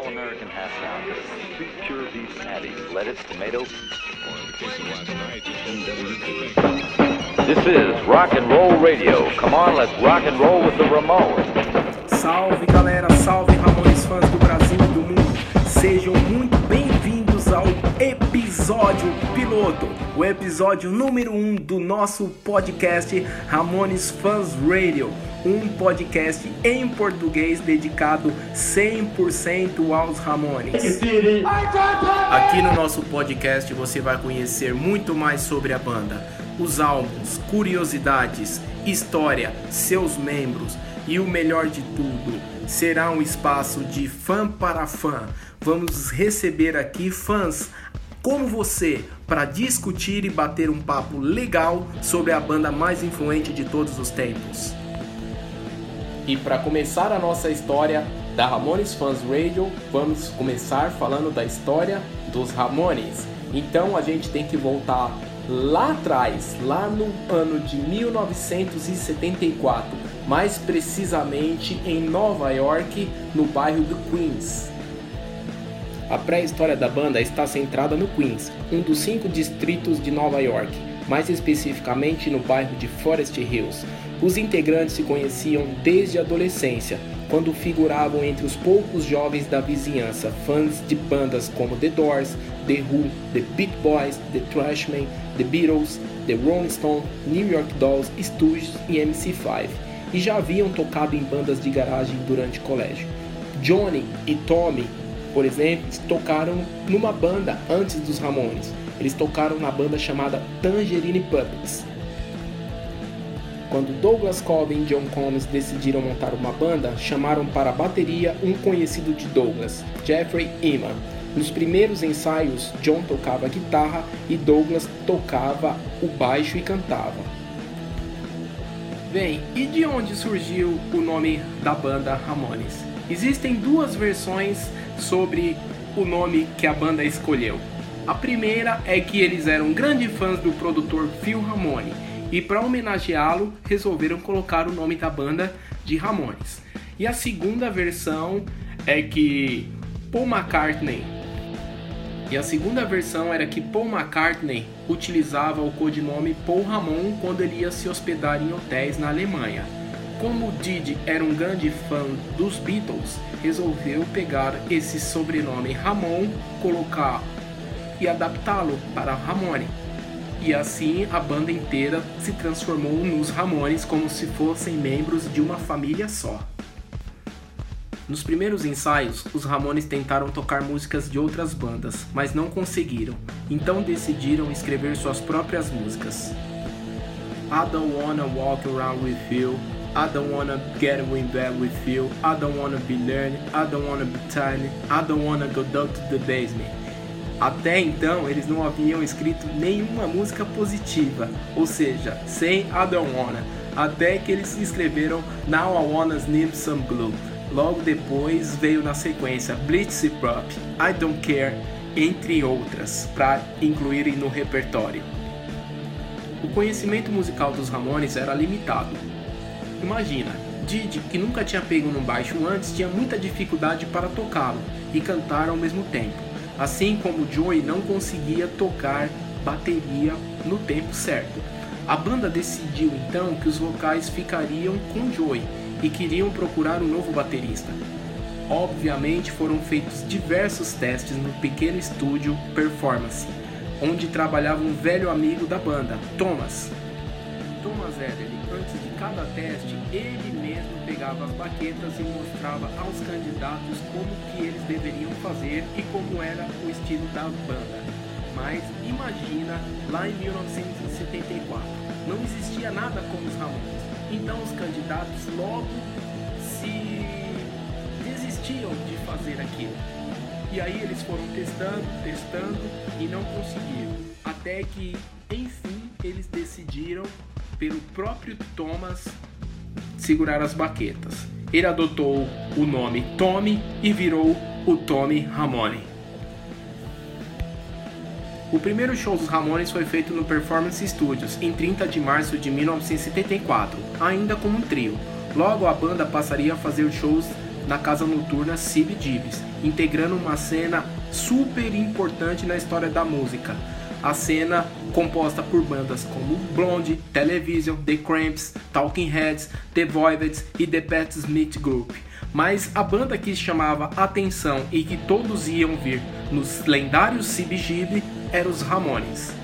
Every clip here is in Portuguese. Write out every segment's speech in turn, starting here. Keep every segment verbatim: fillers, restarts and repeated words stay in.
all-American half pounder, two pure beef patties, lettuce, tomato. This is Rock and Roll Radio. Come on, let's rock and roll with the Ramones. Salve galera, salve Ramones fãs do Brasil e do mundo. Sejam muito bem-vindos ao episódio piloto, o episódio número um do nosso podcast Ramones Fans Radio, um podcast em português dedicado cem por cento aos Ramones. Aqui no nosso podcast você vai conhecer muito mais sobre a banda, os álbuns, curiosidades, história, seus membros e o melhor de tudo, será um espaço de fã para fã. Vamos receber aqui fãs como você para discutir e bater um papo legal sobre a banda mais influente de todos os tempos. E para começar a nossa história da Ramones Fans Radio, vamos começar falando da história dos Ramones. Então a gente tem que voltar lá atrás, lá no ano de mil novecentos e setenta e quatro, mais precisamente em Nova York, no bairro do Queens. A pré-história da banda está centrada no Queens, um dos cinco distritos de Nova York, mais especificamente no bairro de Forest Hills. Os integrantes se conheciam desde a adolescência, quando figuravam entre os poucos jovens da vizinhança, fãs de bandas como The Doors, The Who, The Beach Boys, The Trashmen, The Beatles, The Rolling Stones, New York Dolls, Stooges e M C cinco, e já haviam tocado em bandas de garagem durante o colégio. Johnny e Tommy, por exemplo, tocaram numa banda antes dos Ramones. Eles tocaram na banda chamada Tangerine Puppets. Quando Douglas Coven e John Combs decidiram montar uma banda, chamaram para a bateria um conhecido de Douglas, Jeffrey Iman. Nos primeiros ensaios, John tocava guitarra e Douglas tocava o baixo e cantava. Bem, e de onde surgiu o nome da banda Ramones? Existem duas versões sobre o nome que a banda escolheu. A primeira é que eles eram grandes fãs do produtor Phil Ramone e para homenageá-lo resolveram colocar o nome da banda de Ramones. E a segunda versão é que Paul McCartney E a segunda versão era que Paul McCartney utilizava o codinome Paul Ramon quando ele ia se hospedar em hotéis na Alemanha. Como Didi era um grande fã dos Beatles, resolveu pegar esse sobrenome Ramon, colocar e adaptá-lo para Ramone. E assim a banda inteira se transformou nos Ramones como se fossem membros de uma família só. Nos primeiros ensaios, os Ramones tentaram tocar músicas de outras bandas, mas não conseguiram, então decidiram escrever suas próprias músicas. I don't wanna walk around with you, I don't wanna get in bed with you, I don't wanna be learning, I don't wanna be tiny, I don't wanna go down to the basement. Até então, eles não haviam escrito nenhuma música positiva, ou seja, sem I don't wanna, até que eles escreveram Now I Wanna Sniff Some Glue. Logo depois veio na sequência Blitz Pop, I Don't Care, entre outras, para incluírem no repertório. O conhecimento musical dos Ramones era limitado. Imagina, Didi, que nunca tinha pego num baixo antes, tinha muita dificuldade para tocá-lo e cantar ao mesmo tempo, assim como Joey não conseguia tocar bateria no tempo certo. A banda decidiu então que os vocais ficariam com Joey e queriam procurar um novo baterista. Obviamente foram feitos diversos testes no pequeno estúdio Performance, onde trabalhava um velho amigo da banda, Thomas. Thomas Ederle, antes de cada teste, ele mesmo pegava as baquetas e mostrava aos candidatos como que eles deveriam fazer e como era o estilo da banda. Mas imagina, lá em mil novecentos e setenta e quatro, não existia nada como os Ramones. Então os candidatos logo se desistiam de fazer aquilo. E aí eles foram testando, testando e não conseguiram. Até que, enfim, eles decidiram, pelo próprio Thomas, segurar as baquetas. Ele adotou o nome Tommy e virou o Tommy Ramone. O primeiro show dos Ramones foi feito no Performance Studios em trinta de março de mil novecentos e setenta e quatro, ainda como um trio. Logo a banda passaria a fazer shows na casa noturna C B G B's, integrando uma cena super importante na história da música. A cena composta por bandas como Blonde, Television, The Cramps, Talking Heads, The Voivod e The Pat Smith Group. Mas a banda que chamava atenção e que todos iam ver nos lendários C B G B eram os Ramones.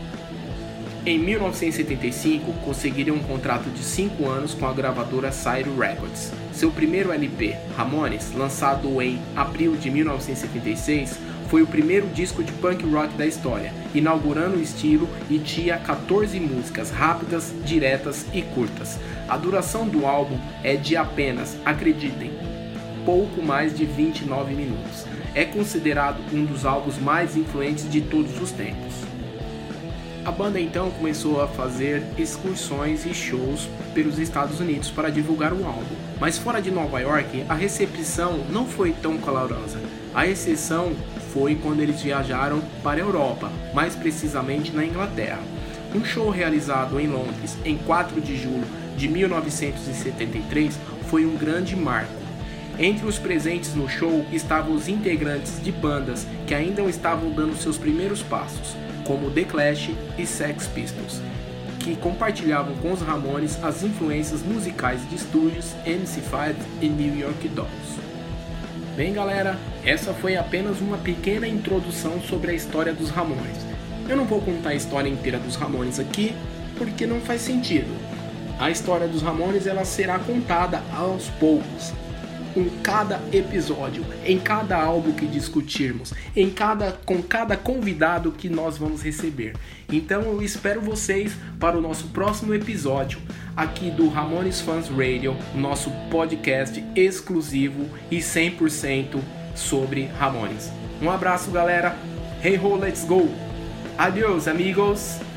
Em mil novecentos e setenta e cinco, conseguiram um contrato de cinco anos com a gravadora Sire Records. Seu primeiro L P, Ramones, lançado em abril de mil novecentos e setenta e seis, foi o primeiro disco de punk rock da história, inaugurando o estilo e tinha quatorze músicas rápidas, diretas e curtas. A duração do álbum é de apenas, acreditem, pouco mais de vinte e nove minutos. É considerado um dos álbuns mais influentes de todos os tempos. A banda então começou a fazer excursões e shows pelos Estados Unidos para divulgar o álbum, mas fora de Nova York a recepção não foi tão calorosa. A exceção foi quando eles viajaram para a Europa, mais precisamente na Inglaterra. Um show realizado em Londres em quatro de julho de mil novecentos e setenta e três foi um grande marco. Entre os presentes no show estavam os integrantes de bandas que ainda estavam dando seus primeiros passos, como The Clash e Sex Pistols, que compartilhavam com os Ramones as influências musicais de estúdios M C cinco e New York Dolls. Bem galera, essa foi apenas uma pequena introdução sobre a história dos Ramones. Eu não vou contar a história inteira dos Ramones aqui, porque não faz sentido. A história dos Ramones ela será contada aos poucos, em cada episódio, em cada álbum que discutirmos, em cada, com cada convidado que nós vamos receber. Então eu espero vocês para o nosso próximo episódio aqui do Ramones Fans Radio, nosso podcast exclusivo e cem por cento sobre Ramones. Um abraço galera, hey ho, let's go, adiós amigos.